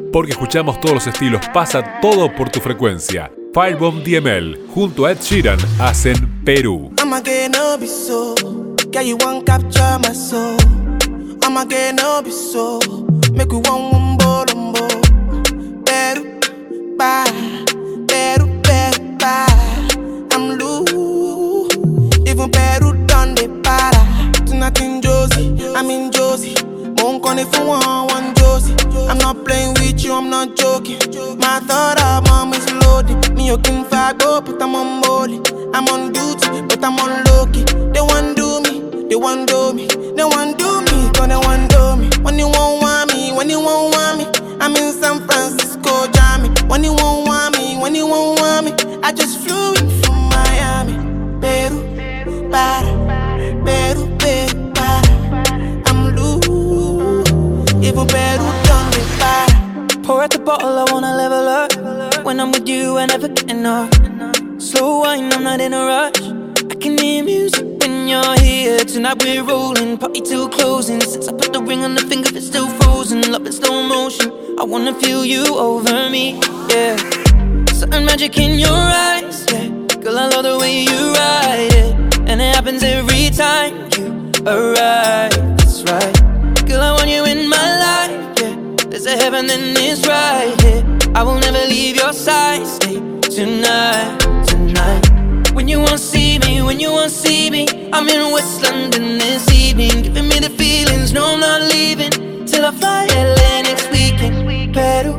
Porque escuchamos todos los estilos, pasa todo por tu frecuencia. Firebomb DML junto a Ed Sheeran hacen Perú. I'ma get no be so. Girl, you won't capture my soul. I'ma get no be so. Make we one wumbo lumbo. Peru, bye. Peru, Peru, bye. I'm loose. Even Peru done the para. Tonight in Josie, I'm in Josie. Won't call if you want Josie. I'm not playing with you, I'm not joking. My thought of mom is loaded. Me, you can go, but I'm on molly. I'm on duty, but I'm on low-key. They want do me, they want do me. They want do me, cause they want do me. When you won't want me, when you won't want me, I'm in San Francisco, Jammy. When you won't want me, when you won't want me, I just flew in from Miami. Peru, para. Peru, Peru, para. I'm loose. Even Peru done me para. Pour out the bottle, I wanna level up. When I'm with you, I never get enough. Slow wine, I'm not in a rush. I can hear music when you're here. Tonight we're rolling, party till closing. Since I put the ring on the finger, it's still frozen. Love in slow motion, I wanna feel you over me, yeah. Certain magic in your eyes, yeah. Girl, I love the way you ride it. And it happens every time you arrive, that's right. Girl, I want you in my life, yeah. There's a heaven and it's right here, yeah. I will never leave your side, stay tonight. When you won't see me, when you won't see me, I'm in West London this evening, giving me the feelings, no I'm not leaving till I fly LA next weekend. Peru,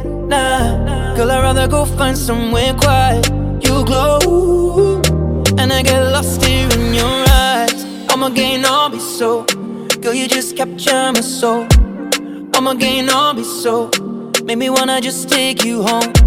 nah, girl I'd rather go find somewhere quiet. You glow, and I get lost here in your eyes. I'ma gain all be so, girl you just capture my soul. I'ma gain all be so, make me wanna just take you home.